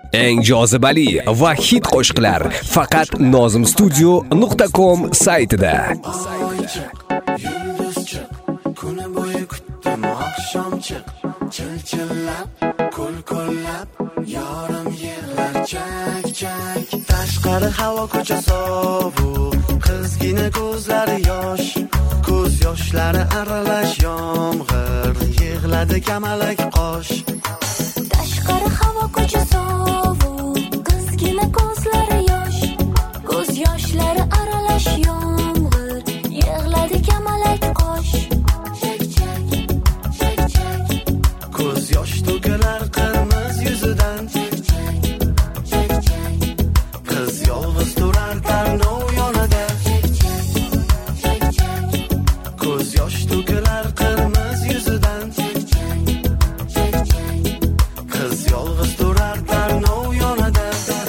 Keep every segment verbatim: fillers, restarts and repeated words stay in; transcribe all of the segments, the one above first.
Eng jozibali va hit qo'shiqlar faqat nozim studio nuqta com saytida. Yulduz chiq, kuni bo'yi kutdim oqshom chiq, chil-chillab, ko'l-ko'llab, yorim yig'lar chak-chak. Tashqari havo ko'cha sovuq, qizgina ko'zlari yosh, ko'z yoshlari aralash yomg'ir, yig'ladi kamalak qosh. Tashqari havo ko'cha sovuq, qizgina ko'zlari yosh, ko'z yoshlari aralash yomg'ir, yig'ladi kamalak qosh. Chak-chak, chak-chak, Ko'z yosh to'kilar qirmiz yuzidan, chak-chak, chak-chak, qiz yolg'iz turar tarnov yonida. chak-chak, Ko'z yosh to'kilar qirmiz yuzidan, chak-chak, qiz yolg'iz turar tarnov yonida.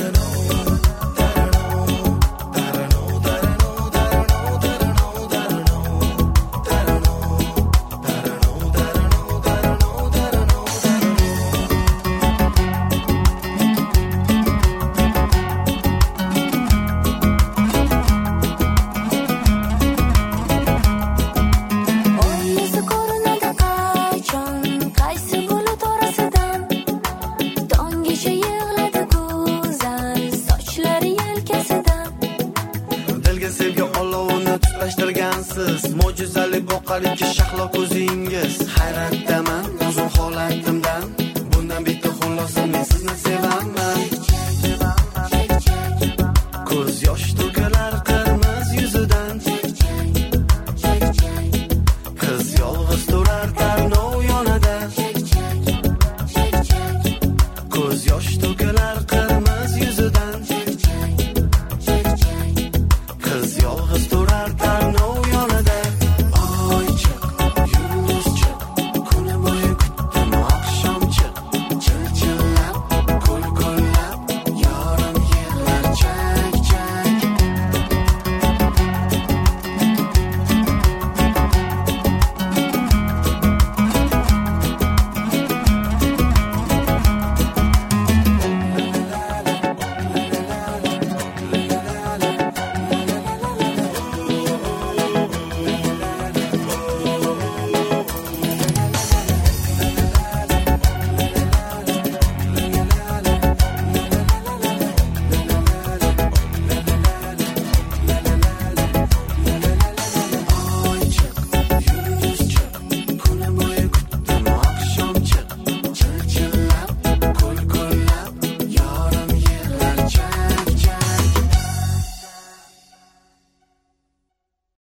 Oynasi ko'rinadi qachon, qaysi bulut orasidan, tonggacha yig'ladi go'zal, sochlari yelkasidan. Dilga sevgi olovini tutlashtirgansiz, mo'jizali boqar ikki shahlo ko'zingiz. Hayratdaman,